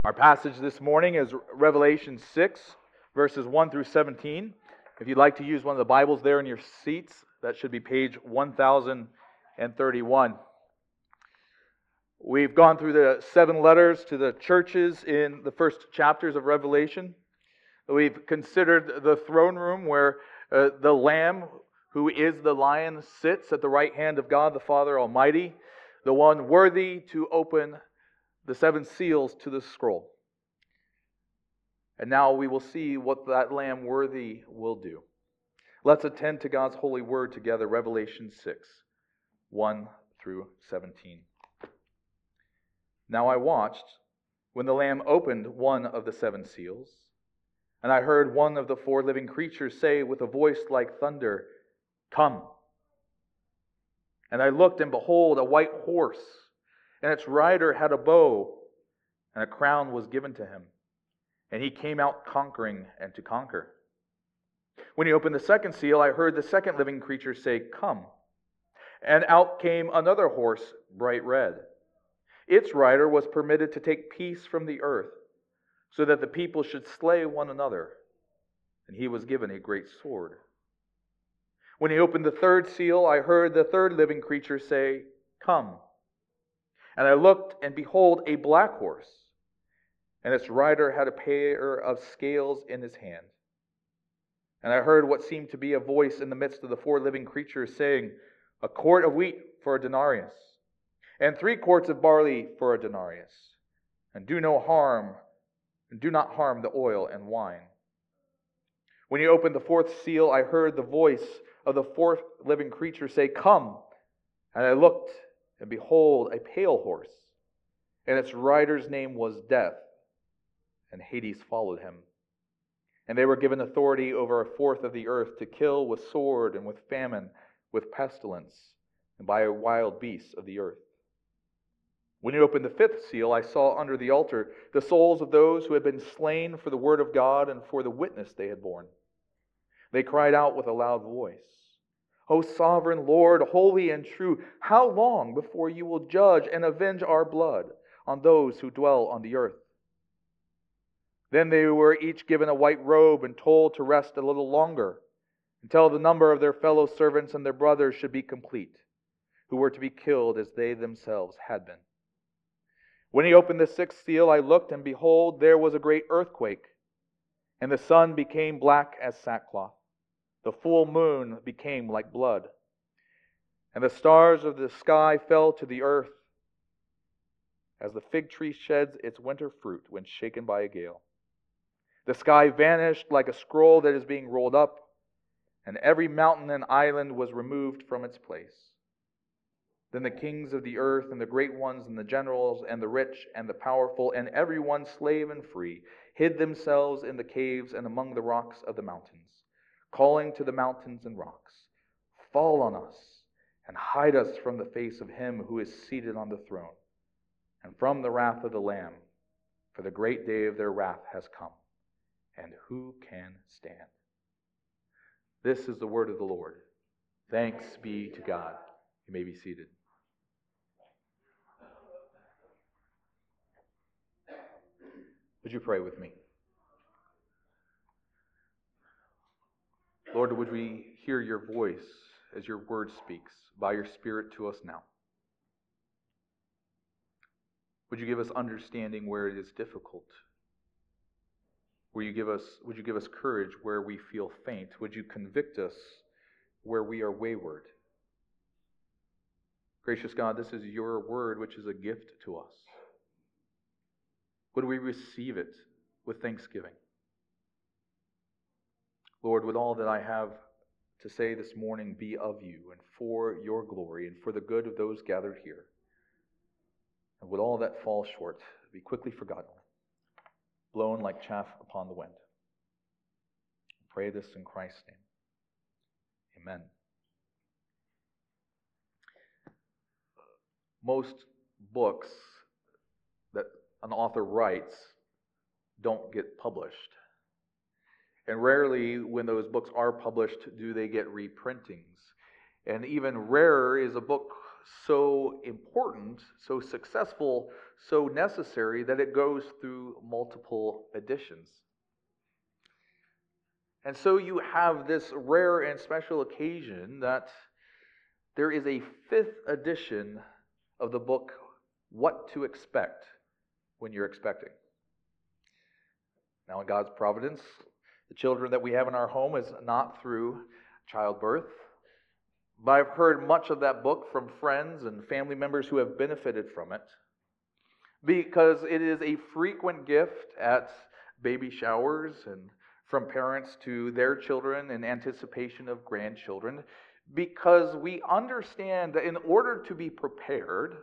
Our passage this morning is Revelation 6, verses 1 through 17. If you'd like to use one of the Bibles there in your seats, that should be page 1031. We've gone through the 7 letters to the churches in the first chapters of Revelation. We've considered the throne room where the Lamb, who is the Lion, sits at the right hand of God the Father Almighty, the one worthy to open the 7 seals to the scroll. And now we will see what that Lamb worthy will do. Let's attend to God's holy word together, Revelation 6, 1 through 17. Now I watched when the Lamb opened one of the 7 seals, and I heard one of the 4 living creatures say with a voice like thunder, "Come." And I looked, and behold, a white horse, and its rider had a bow, and a crown was given to him. And he came out conquering and to conquer. When he opened the 2nd seal, I heard the 2nd living creature say, "Come." And out came another horse, bright red. Its rider was permitted to take peace from the earth, so that the people should slay one another. And he was given a great sword. When he opened the 3rd seal, I heard the 3rd living creature say, "Come." And I looked, and behold, a black horse, and its rider had a pair of scales in his hand. And I heard what seemed to be a voice in the midst of the 4 living creatures saying, "A quart of wheat for a denarius, and 3 quarts of barley for a denarius, and do not harm the oil and wine." When he opened the 4th seal, I heard the voice of the 4th living creature say, "Come." And I looked, and behold, a pale horse, and its rider's name was Death, and Hades followed him. And they were given authority over 1/4 of the earth to kill with sword and with famine, with pestilence, and by wild beasts of the earth. When he opened the 5th seal, I saw under the altar the souls of those who had been slain for the word of God and for the witness they had borne. They cried out with a loud voice, "O sovereign Lord, holy and true, how long before you will judge and avenge our blood on those who dwell on the earth?" Then they were each given a white robe and told to rest a little longer, until the number of their fellow servants and their brothers should be complete, who were to be killed as they themselves had been. When he opened the 6th seal, I looked, and behold, there was a great earthquake, and the sun became black as sackcloth. The full moon became like blood, and the stars of the sky fell to the earth, as the fig tree sheds its winter fruit when shaken by a gale. The sky vanished like a scroll that is being rolled up, and every mountain and island was removed from its place. Then the kings of the earth and the great ones and the generals and the rich and the powerful and everyone, slave and free, hid themselves in the caves and among the rocks of the mountains, calling to the mountains and rocks, "Fall on us and hide us from the face of him who is seated on the throne and from the wrath of the Lamb, for the great day of their wrath has come. And who can stand?" This is the word of the Lord. Thanks be to God. You may be seated. Would you pray with me? Lord, would we hear your voice as your word speaks by your Spirit to us now? Would you give us understanding where it is difficult? Would you give us courage where we feel faint? Would you convict us where we are wayward? Gracious God, this is your word, which is a gift to us. Would we receive it with thanksgiving? Lord, would all that I have to say this morning be of you and for your glory and for the good of those gathered here. And would all that fall short be quickly forgotten, blown like chaff upon the wind. I pray this in Christ's name. Amen. Most books that an author writes don't get published. And rarely, when those books are published, do they get reprintings. And even rarer is a book so important, so successful, so necessary that it goes through multiple editions. And so you have this rare and special occasion that there is a 5th edition of the book, What to Expect When You're Expecting. Now, in God's providence, the children that we have in our home is not through childbirth, but I've heard much of that book from friends and family members who have benefited from it, because it is a frequent gift at baby showers and from parents to their children in anticipation of grandchildren, because we understand that in order to be prepared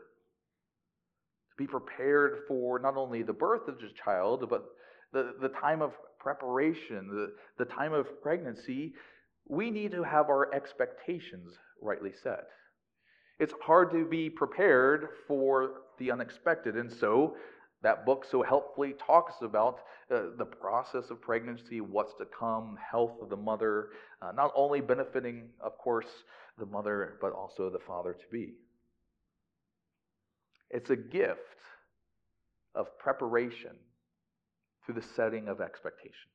for not only the birth of the child, but the time of preparation, the time of pregnancy, we need to have our expectations rightly set. It's hard to be prepared for the unexpected, and so that book so helpfully talks about the process of pregnancy, what's to come, health of the mother, not only benefiting, of course, the mother, but also the father-to-be. It's a gift of preparation through the setting of expectation.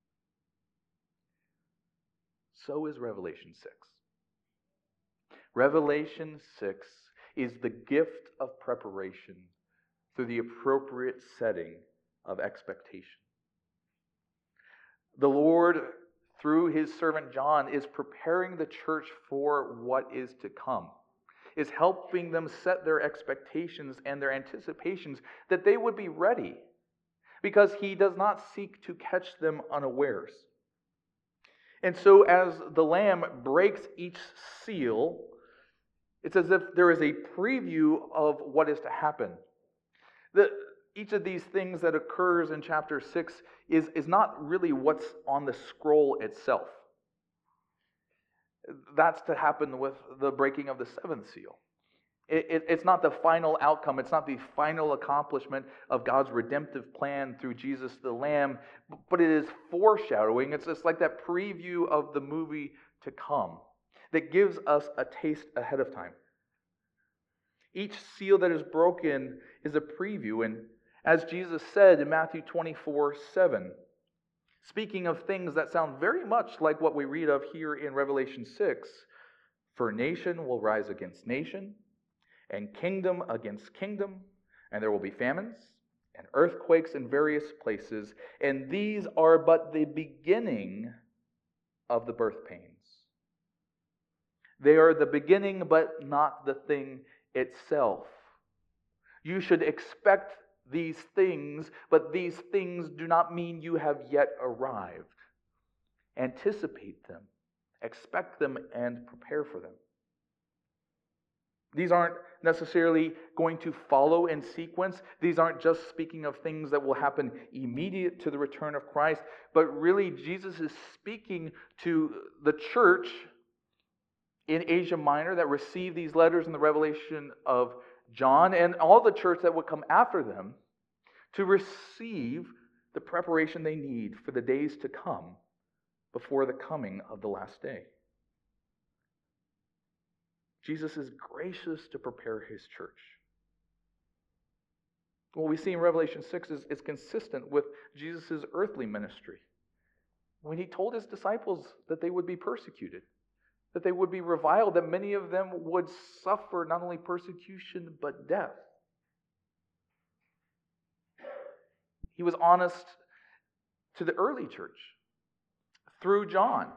So is Revelation 6. Revelation 6 is the gift of preparation through the appropriate setting of expectation. The Lord, through his servant John, is preparing the church for what is to come, is helping them set their expectations and their anticipations that they would be ready, because he does not seek to catch them unawares. And so as the Lamb breaks each seal, it's as if there is a preview of what is to happen. Each of these things that occurs in chapter 6 is not really what's on the scroll itself. That's to happen with the breaking of the 7th seal. It's not the final outcome. It's not the final accomplishment of God's redemptive plan through Jesus the Lamb, but it is foreshadowing. It's just like that preview of the movie to come that gives us a taste ahead of time. Each seal that is broken is a preview, and as Jesus said in Matthew 24:7, speaking of things that sound very much like what we read of here in Revelation 6, for nation will rise against nation, and kingdom against kingdom, and there will be famines and earthquakes in various places, and these are but the beginning of the birth pains. They are the beginning, but not the thing itself. You should expect these things, but these things do not mean you have yet arrived. Anticipate them, expect them, and prepare for them. These aren't necessarily going to follow in sequence. These aren't just speaking of things that will happen immediate to the return of Christ, but really Jesus is speaking to the church in Asia Minor that received these letters in the Revelation of John, and all the church that would come after them, to receive the preparation they need for the days to come before the coming of the last day. Jesus is gracious to prepare his church. What we see in Revelation 6 is consistent with Jesus' earthly ministry. When he told his disciples that they would be persecuted, that they would be reviled, that many of them would suffer not only persecution but death. He was honest to the early church through John,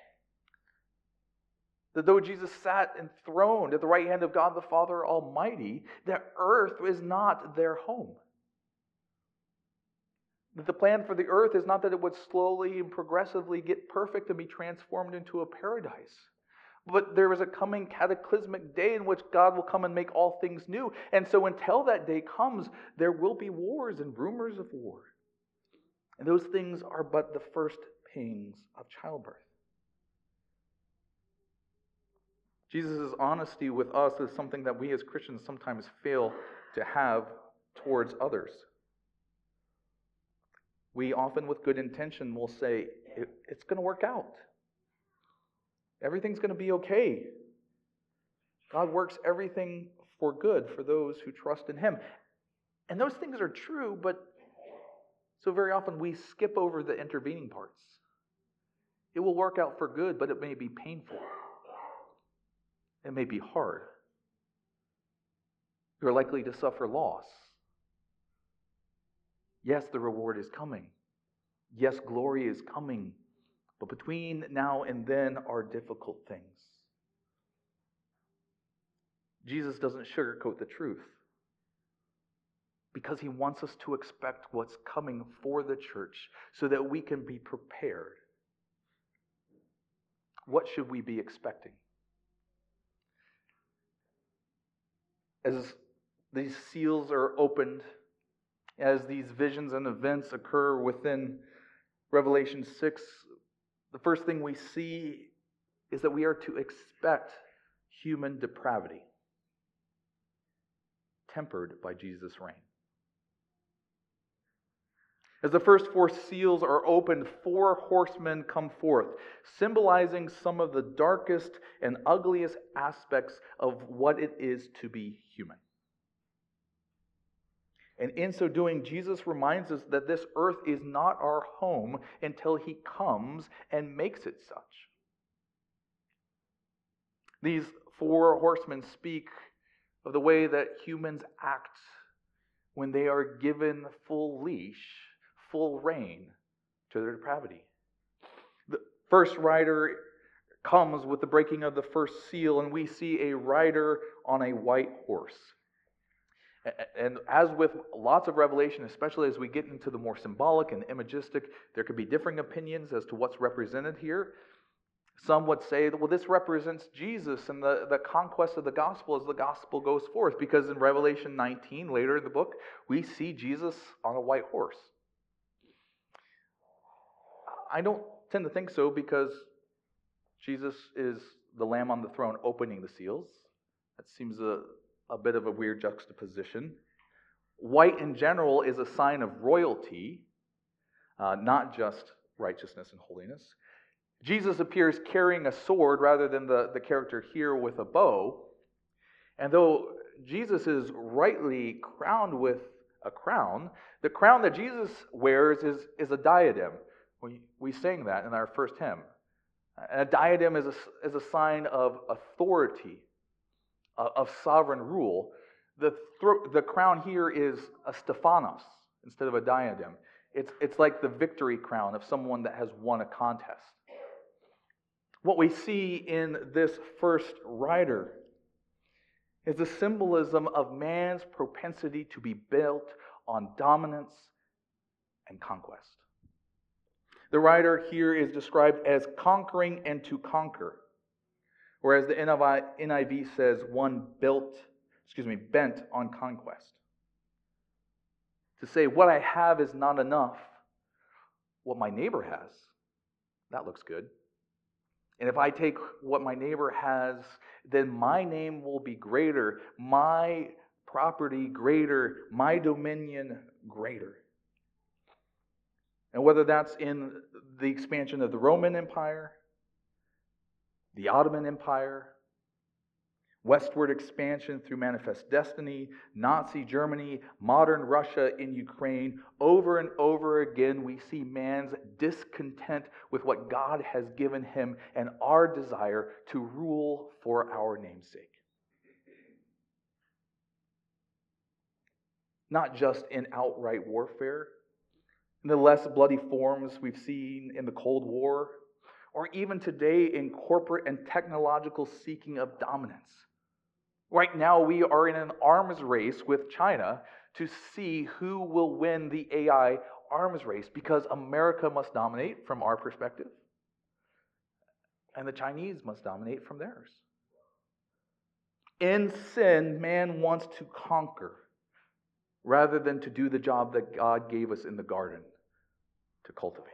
that though Jesus sat enthroned at the right hand of God the Father Almighty, that earth is not their home. That the plan for the earth is not that it would slowly and progressively get perfect and be transformed into a paradise. But there is a coming cataclysmic day in which God will come and make all things new. And so until that day comes, there will be wars and rumors of war. And those things are but the first pangs of childbirth. Jesus' honesty with us is something that we as Christians sometimes fail to have towards others. We often, with good intention, will say, it's going to work out. Everything's going to be okay. God works everything for good for those who trust in Him. And those things are true, but so very often we skip over the intervening parts. It will work out for good, but it may be painful. It may be hard. You're likely to suffer loss. Yes, the reward is coming. Yes, glory is coming. But between now and then are difficult things. Jesus doesn't sugarcoat the truth because He wants us to expect what's coming for the church so that we can be prepared. What should we be expecting? As these seals are opened, as these visions and events occur within Revelation 6, the first thing we see is that we are to expect human depravity, tempered by Jesus' reign. As the first four seals are opened, four horsemen come forth, symbolizing some of the darkest and ugliest aspects of what it is to be human. And in so doing, Jesus reminds us that this earth is not our home until He comes and makes it such. These four horsemen speak of the way that humans act when they are given full leash, full rein to their depravity. The first rider comes with the breaking of the first seal, and we see a rider on a white horse. And as with lots of revelation, especially as we get into the more symbolic and imagistic, there could be differing opinions as to what's represented here. Some would say that, well, this represents Jesus and the conquest of the gospel as the gospel goes forth, because in Revelation 19, later in the book, we see Jesus on a white horse. I don't tend to think so, because Jesus is the Lamb on the throne opening the seals. That seems a bit of a weird juxtaposition. White in general is a sign of royalty, not just righteousness and holiness. Jesus appears carrying a sword rather than the character here with a bow. And though Jesus is rightly crowned with a crown, the crown that Jesus wears is a diadem. We sang that in our first hymn. And a diadem is a sign of authority, of sovereign rule. The crown here is a Stephanos instead of a diadem. It's like the victory crown of someone that has won a contest. What we see in this first rider is the symbolism of man's propensity to be built on dominance and conquest. The rider here is described as conquering and to conquer, whereas the NIV says one bent on conquest. To say what I have is not enough, what my neighbor has, that looks good. And if I take what my neighbor has, then my name will be greater, my property greater, my dominion greater. And whether that's in the expansion of the Roman Empire, the Ottoman Empire, westward expansion through Manifest Destiny, Nazi Germany, modern Russia in Ukraine, over and over again we see man's discontent with what God has given him and our desire to rule for our name's sake. Not just in outright warfare, in the less bloody forms we've seen in the Cold War, or even today in corporate and technological seeking of dominance. Right now, we are in an arms race with China to see who will win the AI arms race, because America must dominate from our perspective, and the Chinese must dominate from theirs. In sin, man wants to conquer rather than to do the job that God gave us in the garden to cultivate.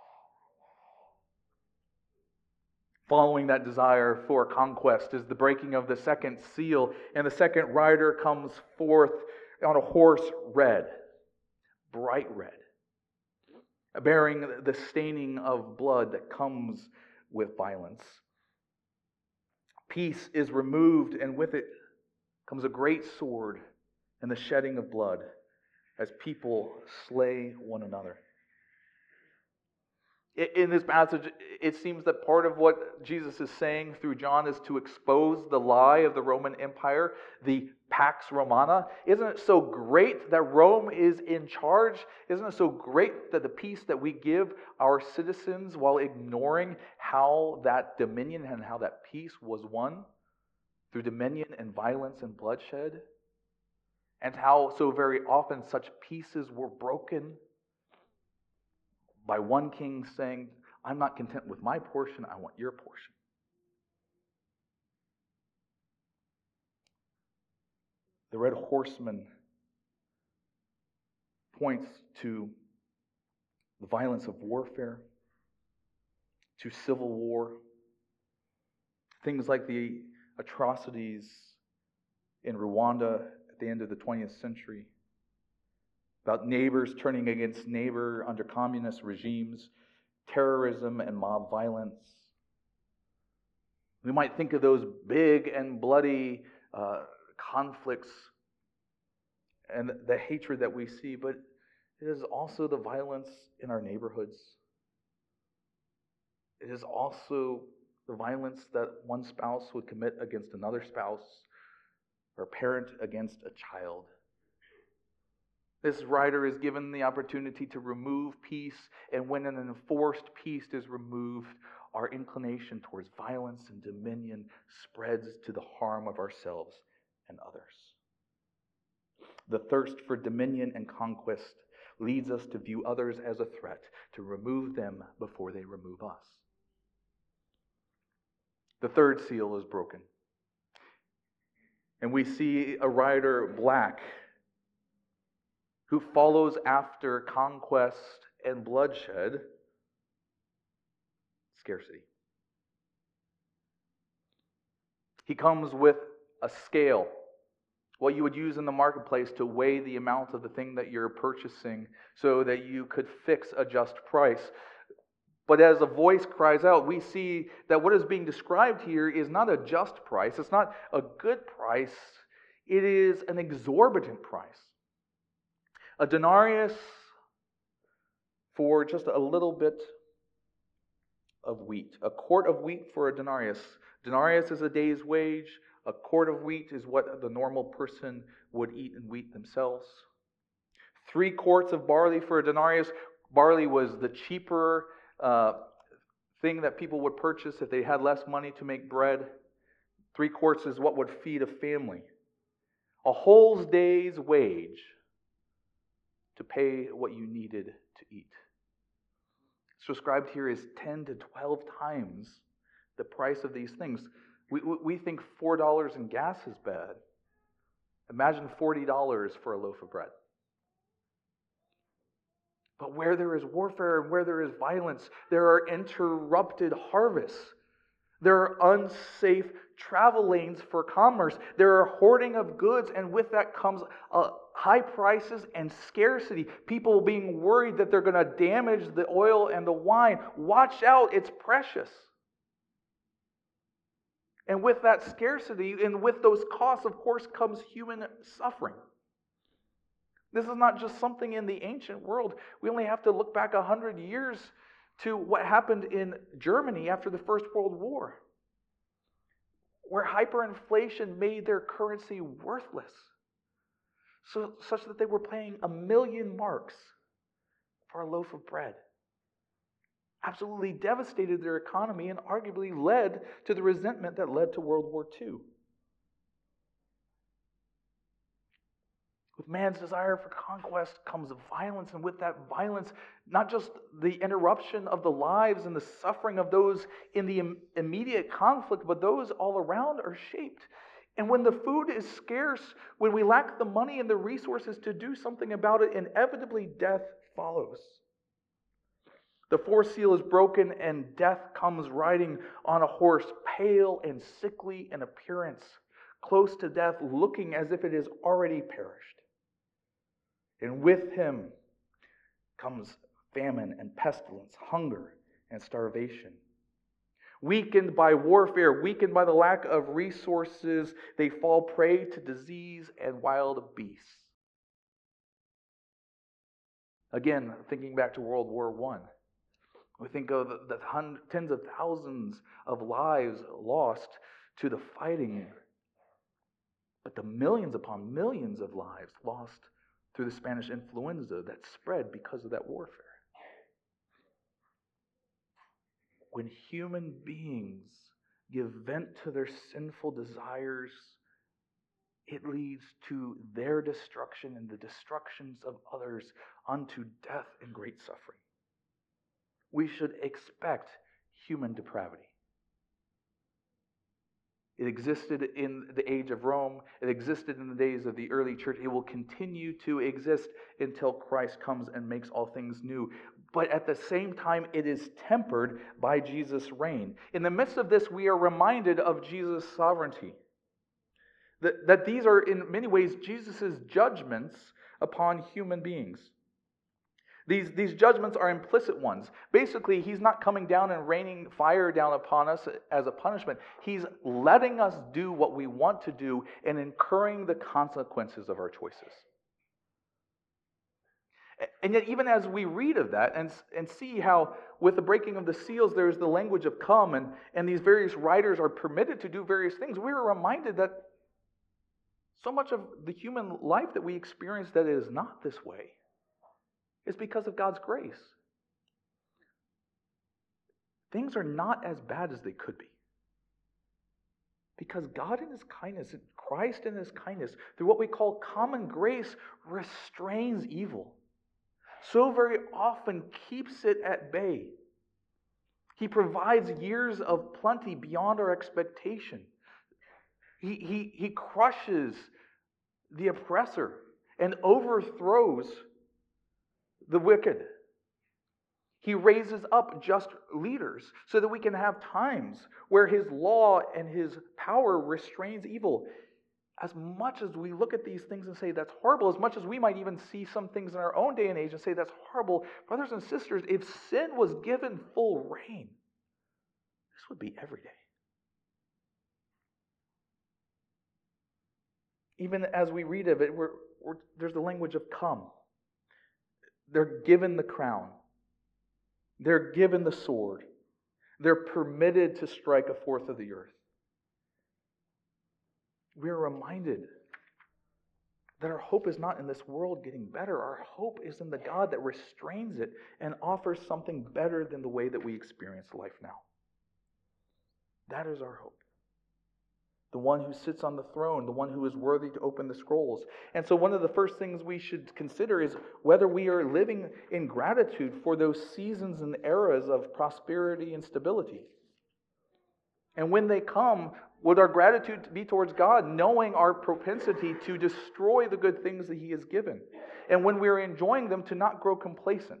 Following that desire for conquest is the breaking of the second seal, and the second rider comes forth on a horse red, bright red, bearing the staining of blood that comes with violence. Peace is removed, and with it comes a great sword and the shedding of blood as people slay one another. In this passage, it seems that part of what Jesus is saying through John is to expose the lie of the Roman Empire, the Pax Romana. Isn't it so great that Rome is in charge? Isn't it so great that the peace that we give our citizens while ignoring how that dominion and how that peace was won through dominion and violence and bloodshed? And how so very often such pieces were broken by one king saying, I'm not content with my portion, I want your portion. The red horseman points to the violence of warfare, to civil war, things like the atrocities in Rwanda at the end of the 20th century, about neighbors turning against neighbor under communist regimes, terrorism and mob violence. We might think of those big and bloody conflicts and the hatred that we see, but it is also the violence in our neighborhoods. It is also the violence that one spouse would commit against another spouse, or a parent against a child. This writer is given the opportunity to remove peace, and when an enforced peace is removed, our inclination towards violence and dominion spreads to the harm of ourselves and others. The thirst for dominion and conquest leads us to view others as a threat, to remove them before they remove us. The third seal is broken. And we see a rider, Black, who follows after conquest and bloodshed, scarcity. He comes with a scale, what you would use in the marketplace to weigh the amount of the thing that you're purchasing so that you could fix a just price. But as a voice cries out, we see that what is being described here is not a just price. It's not a good price. It is an exorbitant price. A denarius for just a little bit of wheat. A quart of wheat for a denarius. Denarius is a day's wage. A quart of wheat is what the normal person would eat in wheat themselves. 3 quarts of barley for a denarius. Barley was the cheaper thing that people would purchase if they had less money to make bread. 3 quarts is what would feed a family. A whole day's wage to pay what you needed to eat. It's described here as 10 to 12 times the price of these things. We think $4 in gas is bad. Imagine $40 for a loaf of bread. But where there is warfare and where there is violence, there are interrupted harvests. There are unsafe travel lanes for commerce. There are hoarding of goods, and with that comes high prices and scarcity. People being worried that they're going to damage the oil and the wine. Watch out, it's precious. And with that scarcity and with those costs, of course, comes human suffering. This is not just something in the ancient world. We only have to look back 100 years to what happened in Germany after the First World War, where hyperinflation made their currency worthless, such that they were paying 1,000,000 marks for a loaf of bread. Absolutely devastated their economy and arguably led to the resentment that led to World War II. With man's desire for conquest comes violence, and with that violence, not just the interruption of the lives and the suffering of those in the immediate conflict, but those all around are shaped. And when the food is scarce, when we lack the money and the resources to do something about it, inevitably death follows. The fourth seal is broken, and death comes riding on a horse, pale and sickly in appearance, close to death, looking as if it has already perished. And with him comes famine and pestilence, hunger and starvation. Weakened by warfare, weakened by the lack of resources, they fall prey to disease and wild beasts. Again, thinking back to World War I, we think of the tens of thousands of lives lost to the fighting, but the millions upon millions of lives lost through the Spanish influenza that spread because of that warfare. When human beings give vent to their sinful desires, it leads to their destruction and the destructions of others unto death and great suffering. We should expect human depravity. It existed in the age of Rome. It existed in the days of the early church. It will continue to exist until Christ comes and makes all things new. But at the same time, it is tempered by Jesus' reign. In the midst of this, we are reminded of Jesus' sovereignty. That these are, in many ways, Jesus' judgments upon human beings. These judgments are implicit ones. Basically, he's not coming down and raining fire down upon us as a punishment. He's letting us do what we want to do and incurring the consequences of our choices. And yet, even as we read of that and see how with the breaking of the seals, there's the language of come, and these various writers are permitted to do various things, we are reminded that so much of the human life that we experience that is not this way is because of God's grace. Things are not as bad as they could be. Because God in His kindness, Christ in His kindness, through what we call common grace, restrains evil. So very often keeps it at bay. He provides years of plenty beyond our expectation. He crushes the oppressor and overthrows the wicked. He raises up just leaders so that we can have times where His law and His power restrains evil. As much as we look at these things and say that's horrible, as much as we might even see some things in our own day and age and say that's horrible, brothers and sisters, if sin was given full reign, this would be every day. Even as we read of it, there's the language of come. They're given the crown. They're given the sword. They're permitted to strike a fourth of the earth. We are reminded that our hope is not in this world getting better. Our hope is in the God that restrains it and offers something better than the way that we experience life now. That is our hope. The one who sits on the throne, the one who is worthy to open the scrolls. And so one of the first things we should consider is whether we are living in gratitude for those seasons and eras of prosperity and stability. And when they come, would our gratitude be towards God, knowing our propensity to destroy the good things that He has given? And when we're enjoying them, to not grow complacent,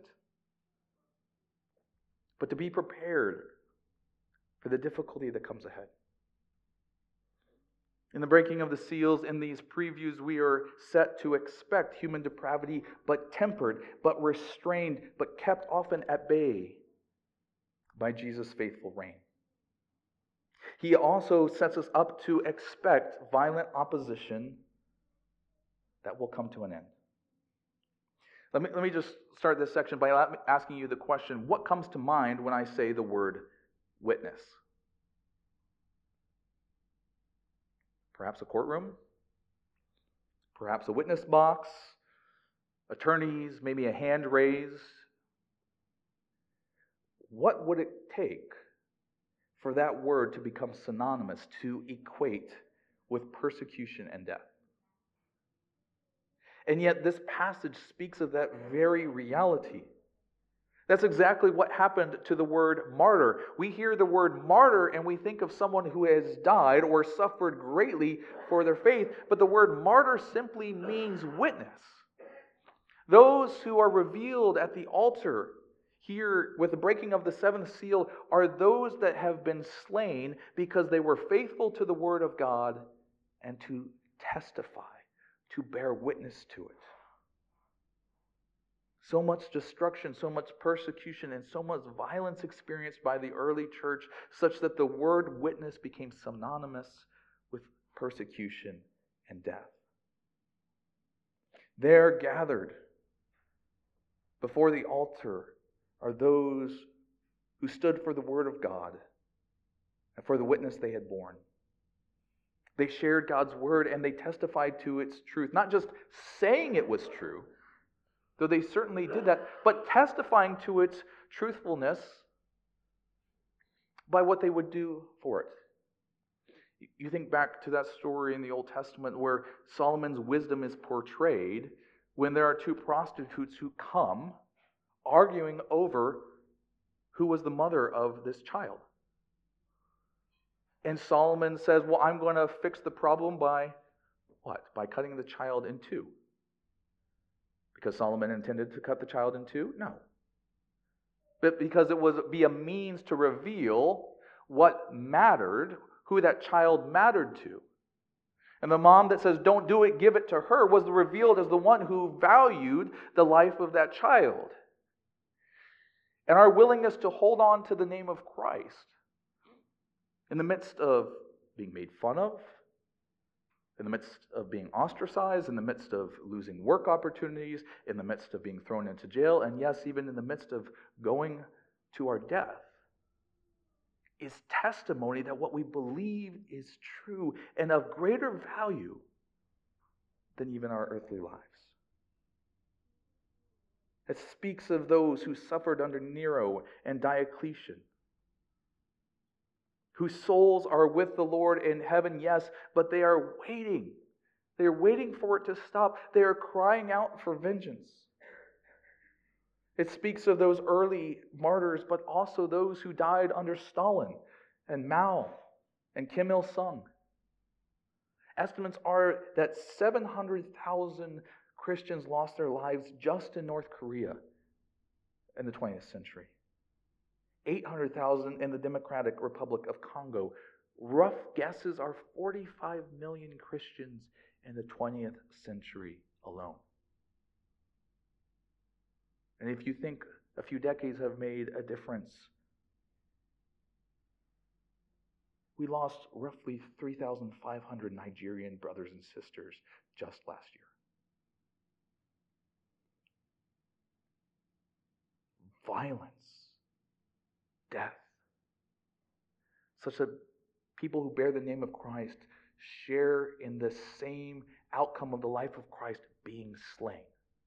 but to be prepared for the difficulty that comes ahead. In the breaking of the seals, in these previews, we are set to expect human depravity, but tempered, but restrained, but kept often at bay by Jesus' faithful reign. He also sets us up to expect violent opposition that will come to an end. Let me just start this section by asking you the question, what comes to mind when I say the word witness? Perhaps a courtroom, perhaps a witness box, attorneys, maybe a hand raised. What would it take for that word to become synonymous, to equate with persecution and death? And yet this passage speaks of that very reality. That's exactly what happened to the word martyr. We hear the word martyr and we think of someone who has died or suffered greatly for their faith, but the word martyr simply means witness. Those who are revealed at the altar here with the breaking of the seventh seal are those that have been slain because they were faithful to the word of God and to testify, to bear witness to it. So much destruction, so much persecution, and so much violence experienced by the early church, such that the word witness became synonymous with persecution and death. There gathered before the altar are those who stood for the word of God and for the witness they had borne. They shared God's word and they testified to its truth, not just saying it was true, though they certainly did that, but testifying to its truthfulness by what they would do for it. You think back to that story in the Old Testament where Solomon's wisdom is portrayed when there are two prostitutes who come arguing over who was the mother of this child. And Solomon says, well, I'm going to fix the problem by what? By cutting the child in two. Because Solomon intended to cut the child in two? No. But because it would be a means to reveal what mattered, who that child mattered to. And the mom that says, don't do it, give it to her, was revealed as the one who valued the life of that child. And our willingness to hold on to the name of Christ in the midst of being made fun of, in the midst of being ostracized, in the midst of losing work opportunities, in the midst of being thrown into jail, and yes, even in the midst of going to our death, is testimony that what we believe is true and of greater value than even our earthly lives. It speaks of those who suffered under Nero and Diocletian, whose souls are with the Lord in heaven, yes, but they are waiting. They are waiting for it to stop. They are crying out for vengeance. It speaks of those early martyrs, but also those who died under Stalin and Mao and Kim Il-sung. Estimates are that 700,000 Christians lost their lives just in North Korea in the 20th century. 800,000 in the Democratic Republic of Congo. Rough guesses are 45 million Christians in the 20th century alone. And if you think a few decades have made a difference, we lost roughly 3,500 Nigerian brothers and sisters just last year. Violence, death, such that people who bear the name of Christ share in the same outcome of the life of Christ, being slain.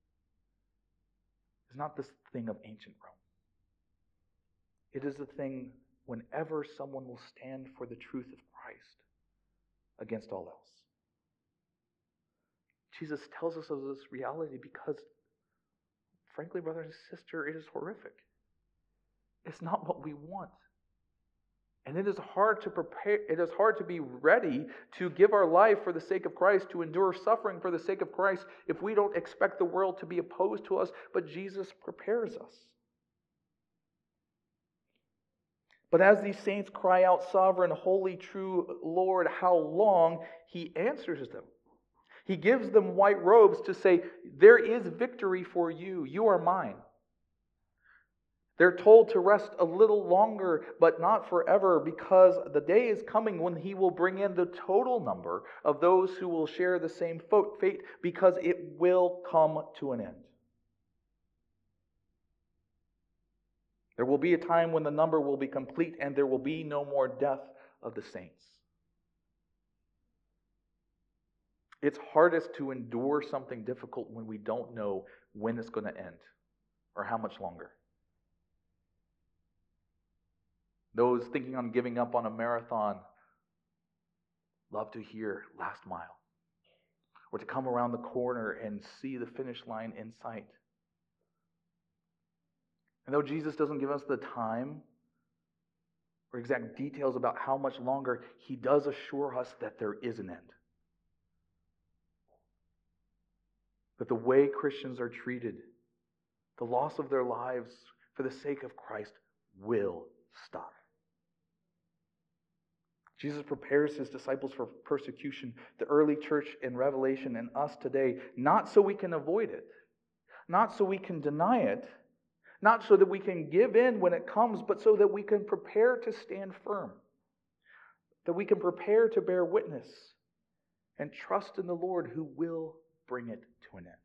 It's not this thing of ancient Rome. It is the thing whenever someone will stand for the truth of Christ against all else. Jesus tells us of this reality because, frankly, brother and sister, it is horrific. It's not what we want. And it is hard to prepare, it is hard to be ready to give our life for the sake of Christ, to endure suffering for the sake of Christ, if we don't expect the world to be opposed to us, but Jesus prepares us. But as these saints cry out, sovereign, holy, true Lord, how long? He answers them. He gives them white robes to say, there is victory for you. You are mine. They're told to rest a little longer, but not forever, because the day is coming when he will bring in the total number of those who will share the same fate, because it will come to an end. There will be a time when the number will be complete and there will be no more death of the saints. It's hardest to endure something difficult when we don't know when it's going to end or how much longer. Those thinking on giving up on a marathon love to hear last mile, or to come around the corner and see the finish line in sight. And though Jesus doesn't give us the time or exact details about how much longer, he does assure us that there is an end. That the way Christians are treated, the loss of their lives for the sake of Christ, will stop. Jesus prepares his disciples for persecution, the early church in Revelation and us today, not so we can avoid it, Not so we can deny it, not so that we can give in when it comes, but so that we can prepare to stand firm, that we can prepare to bear witness and trust in the Lord who will bring it to an end.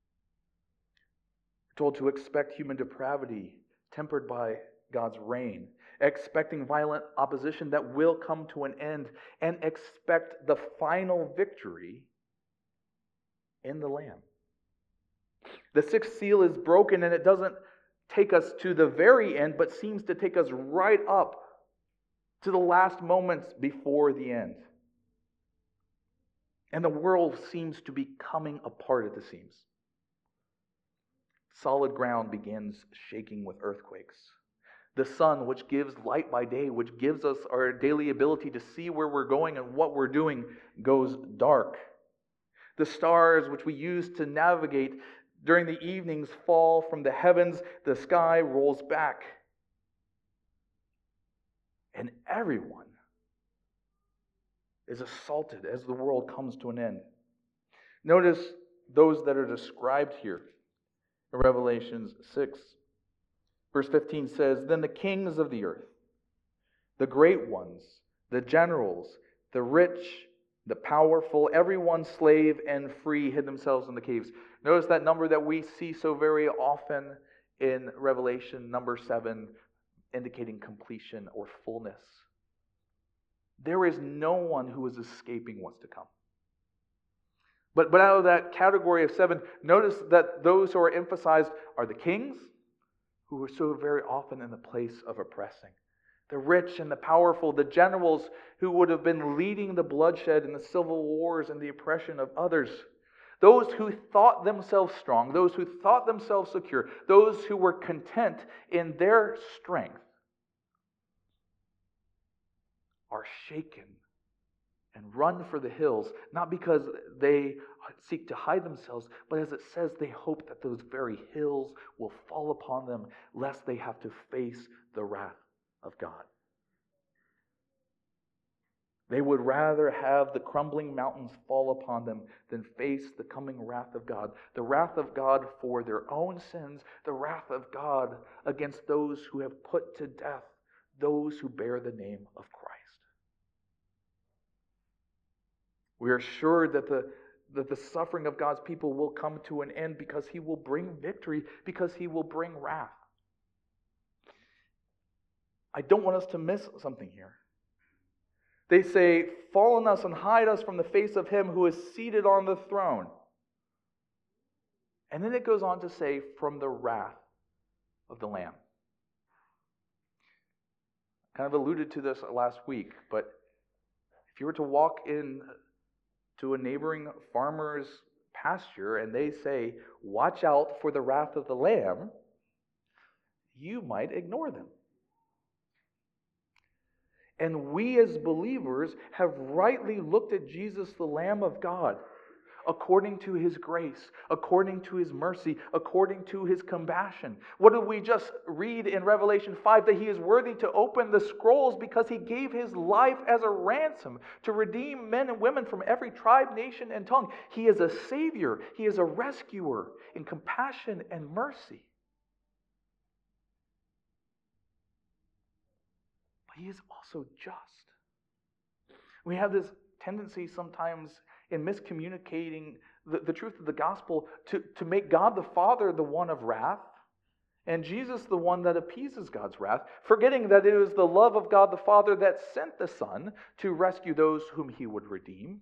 We're told to expect human depravity tempered by God's reign, expecting violent opposition that will come to an end, and expect the final victory in the Lamb. The sixth seal is broken, and it doesn't take us to the very end, but seems to take us right up to the last moments before the end. And the world seems to be coming apart at the seams. Solid ground begins shaking with earthquakes. The sun, which gives light by day, which gives us our daily ability to see where we're going and what we're doing, goes dark. The stars, which we use to navigate during the evenings, fall from the heavens. The sky rolls back. And everyone is assaulted as the world comes to an end. Notice those that are described here in Revelation 6. Verse 15 says, "Then the kings of the earth, the great ones, the generals, the rich, the powerful, everyone slave and free, hid themselves in the caves." Notice that number that we see so very often in Revelation, number 7, indicating completion or fullness. There is no one who is escaping what's to come. But out of that category of 7, notice that those who are emphasized are the kings, who are so very often in the place of oppressing. The rich and the powerful, the generals who would have been leading the bloodshed and the civil wars and the oppression of others. Those who thought themselves strong, those who thought themselves secure, those who were content in their strength are shaken and run for the hills, not because they seek to hide themselves, but as it says, they hope that those very hills will fall upon them, lest they have to face the wrath of God. They would rather have the crumbling mountains fall upon them than face the coming wrath of God. The wrath of God for their own sins, the wrath of God against those who have put to death those who bear the name of Christ. We are sure that the suffering of God's people will come to an end because He will bring victory, because He will bring wrath. I don't want us to miss something here. They say, "Fall on us and hide us from the face of Him who is seated on the throne." And then it goes on to say, "from the wrath of the Lamb." I kind of alluded to this last week, but if you were to walk in to a neighboring farmer's pasture and they say, "Watch out for the wrath of the Lamb," you might ignore them. And we as believers have rightly looked at Jesus, the Lamb of God, according to His grace, according to His mercy, according to His compassion. What did we just read in Revelation 5? That He is worthy to open the scrolls because He gave His life as a ransom to redeem men and women from every tribe, nation, and tongue. He is a Savior. He is a rescuer in compassion and mercy. He is also just. We have this tendency sometimes in miscommunicating the truth of the gospel to make God the Father the one of wrath and Jesus the one that appeases God's wrath, forgetting that it is the love of God the Father that sent the Son to rescue those whom He would redeem.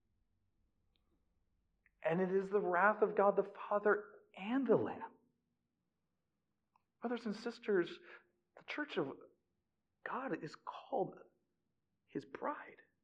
And it is the wrath of God the Father and the Lamb. Brothers and sisters, the church of God is called His bride.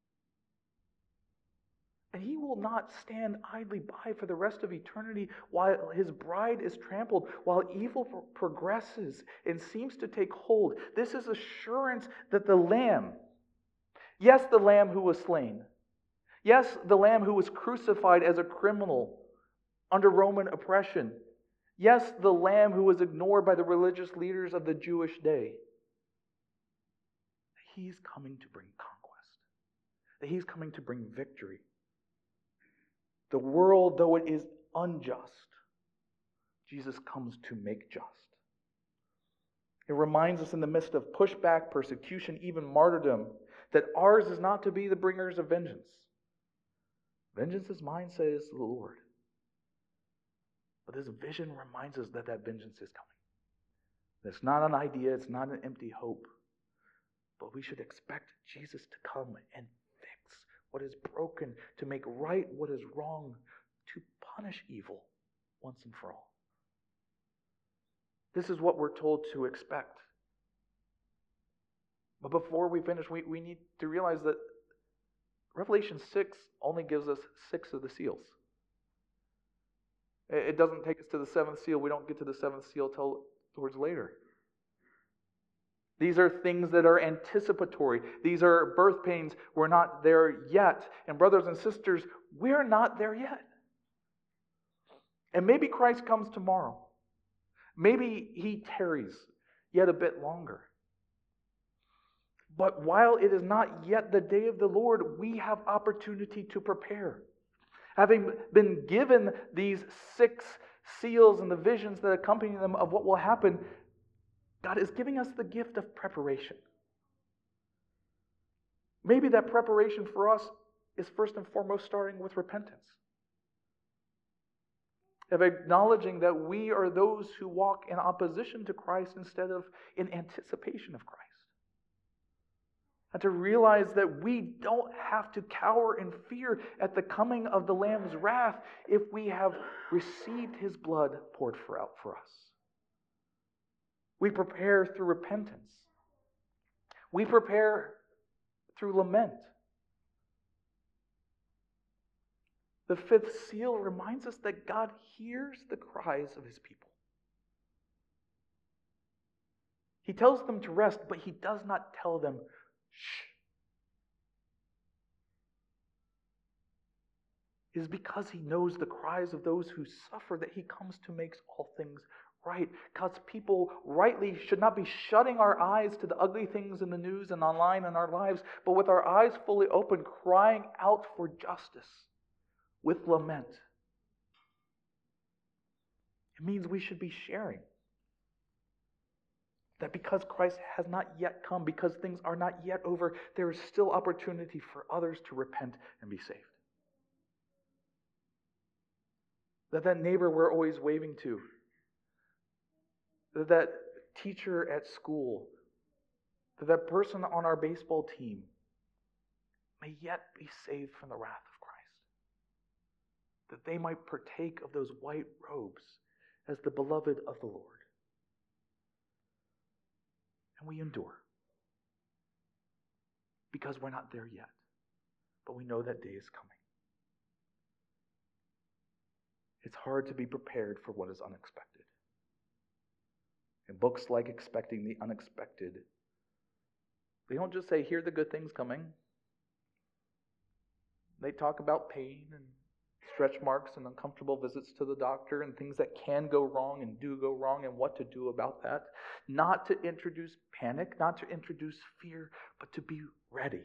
And He will not stand idly by for the rest of eternity while His bride is trampled, while evil progresses and seems to take hold. This is assurance that the Lamb, yes, the Lamb who was slain, yes, the Lamb who was crucified as a criminal under Roman oppression, yes, the Lamb who was ignored by the religious leaders of the Jewish day, He's coming to bring conquest, that He's coming to bring victory. The world, though it is unjust, Jesus comes to make just. It reminds us in the midst of pushback, persecution, even martyrdom, that ours is not to be the bringers of vengeance. Vengeance is mine, says the Lord. But this vision reminds us that that vengeance is coming. It's not an idea, it's not an empty hope. But we should expect Jesus to come and fix what is broken, to make right what is wrong, to punish evil once and for all. This is what we're told to expect. But before we finish, we need to realize that Revelation 6 only gives us 6 of the seals. It doesn't take us to the 7th seal. We don't get to the 7th seal till towards later. These are things that are anticipatory. These are birth pains. We're not there yet. And brothers and sisters, we're not there yet. And maybe Christ comes tomorrow. Maybe he tarries yet a bit longer. But while it is not yet the day of the Lord, we have opportunity to prepare. Having been given these 6 seals and the visions that accompany them of what will happen, God is giving us the gift of preparation. Maybe that preparation for us is first and foremost starting with repentance. Of acknowledging that we are those who walk in opposition to Christ instead of in anticipation of Christ. And to realize that we don't have to cower in fear at the coming of the Lamb's wrath if we have received his blood poured out for us. We prepare through repentance. We prepare through lament. The 5th seal reminds us that God hears the cries of his people. He tells them to rest, but he does not tell them, shh. It is because he knows the cries of those who suffer that he comes to make all things right. God's people rightly should not be shutting our eyes to the ugly things in the news and online in our lives, but with our eyes fully open, crying out for justice with lament. It means we should be sharing that because Christ has not yet come, because things are not yet over, there is still opportunity for others to repent and be saved. That neighbor we're always waving to, that teacher at school, that person on our baseball team may yet be saved from the wrath of Christ. That they might partake of those white robes as the beloved of the Lord. And we endure. Because we're not there yet. But we know that day is coming. It's hard to be prepared for what is unexpected. In books like Expecting the Unexpected, they don't just say, here are the good things coming. They talk about pain and stretch marks and uncomfortable visits to the doctor and things that can go wrong and do go wrong and what to do about that. Not to introduce panic, not to introduce fear, but to be ready.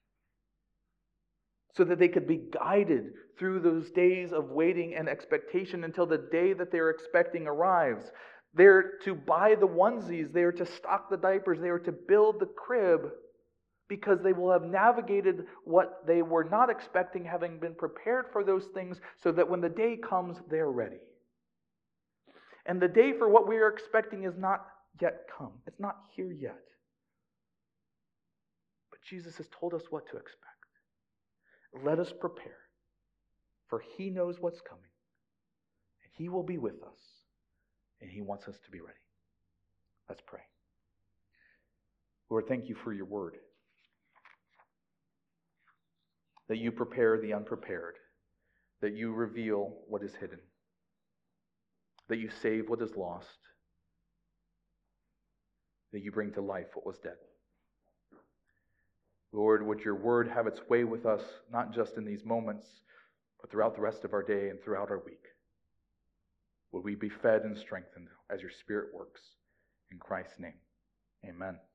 So that they could be guided through those days of waiting and expectation until the day that they're expecting arrives. They're to buy the onesies, they are to stock the diapers, they are to build the crib, because they will have navigated what they were not expecting, having been prepared for those things, so that when the day comes, they're ready. And the day for what we are expecting is not yet come. It's not here yet. But Jesus has told us what to expect. Let us prepare, for he knows what's coming, and he will be with us, and he wants us to be ready. Let's pray. Lord, thank you for your word. That you prepare the unprepared, that you reveal what is hidden, that you save what is lost, that you bring to life what was dead. Lord, would your word have its way with us, not just in these moments, but throughout the rest of our day and throughout our week. Would we be fed and strengthened as your Spirit works. In Christ's name, amen.